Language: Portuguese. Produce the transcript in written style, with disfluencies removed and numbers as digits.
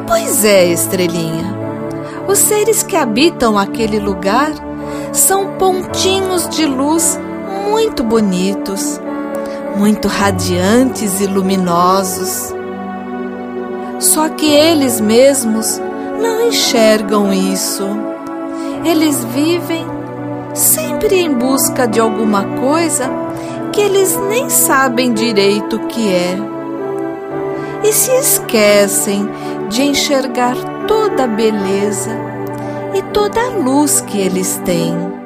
Pois é, estrelinha. Os seres que habitam aquele lugar são pontinhos de luz muito bonitos, muito radiantes e luminosos. Só que eles mesmos não enxergam isso. Eles vivem sempre em busca de alguma coisa que eles nem sabem direito o que é. E se esquecem de enxergar toda a beleza e toda a luz que eles têm.